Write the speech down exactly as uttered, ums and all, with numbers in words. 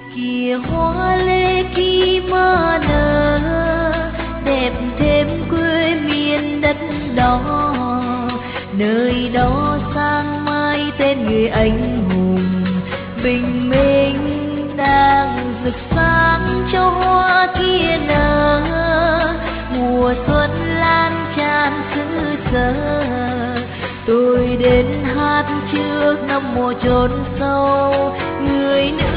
kìa hoa lê khi mơ nở, đẹp thêm quê miền đất đó. Nơi đó sáng mai tên người anh hùng bình minh đang rực sáng cho hoa kia nở. Mùa xuân lan tràn xứ sở, tôi đến hát trước năm mùa chốn sâu. Người nữ